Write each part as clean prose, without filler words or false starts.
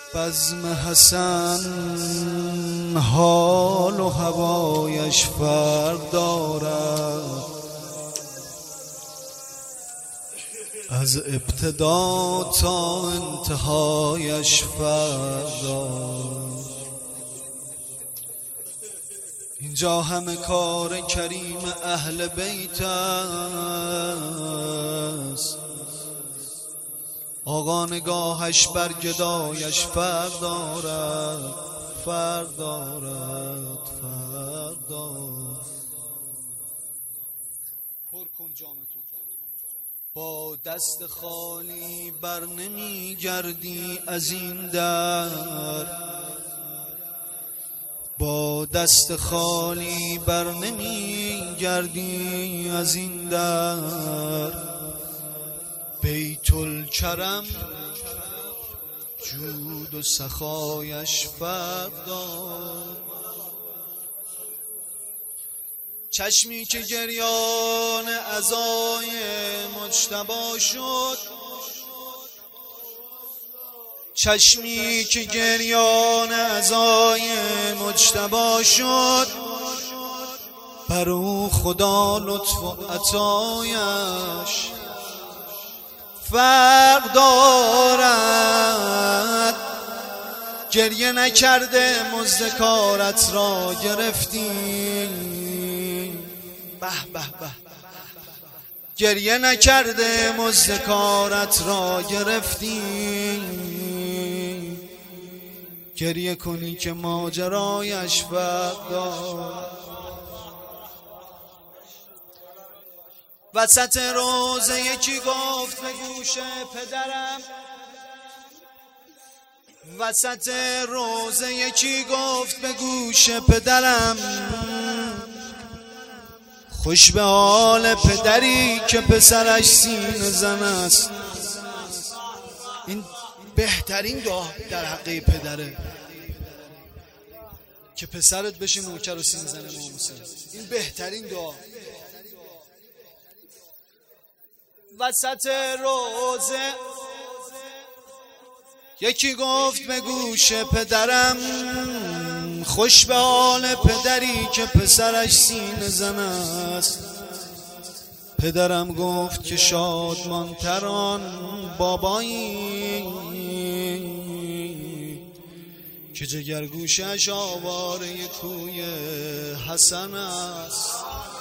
بزم حسن حال و هوایش فرق دارد، از ابتدا تا انتهایش فرق دارد. اینجا همه کار کریم اهل بیت است، آقا نگاهش بر گدایش فرق دارد، فرق دارد، فرق دارد. پر کن جامتون. با دست خالی بر نمی گردی از این در، با دست خالی بر نمی گردی از این در. بیت الکرم جود و سخایش فرق دارد، چشمی که گریان عزای مجتبی شد، چشمی که گریان عزای مجتبی شد، بر او خدا لطف و عطایش فرق دارد. گریه نکرده مزد کارت را گرفتی، به به به، گریه نکرده مزد کارت را گرفتی. گریه کنی که ماجرایش فرق دارد. وسط روزه یکی گفت به گوش پدرم، وسط روزه یکی گفت به گوش پدرم، خوش به حال پدری که پسرش سینه زن است. این بهترین دعا در حق پدره که پسرت بشه نوکر و سینه زن امام حسین. این بهترین دعا. وسط روزه یکی گفت به گوش پدرم، خوش به حال پدری که پسرش سینه زن است. پدرم گفت که شادمانتران بابایی که جگرگوشش آواره کوی حسن است.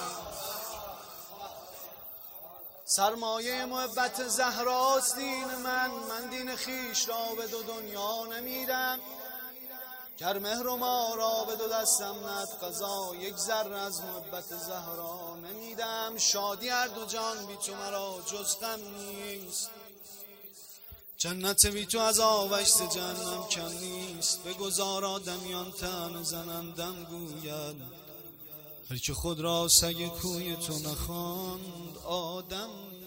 سرمایه محبت زهراست دین من دین خیش را به دو دنیا نمیدم. گر مهر و ما را به دو دستم ند قضا، یک ذره از محبت زهرا نمیدم. شادی هر دو جان بی تو مرا جز غم نیست، جنت بی تو از آوش جهنم کم نیست. بگذار آدمیان طعنه زنندم گوید، هر که خود را سگ کوی تو نخواند آدم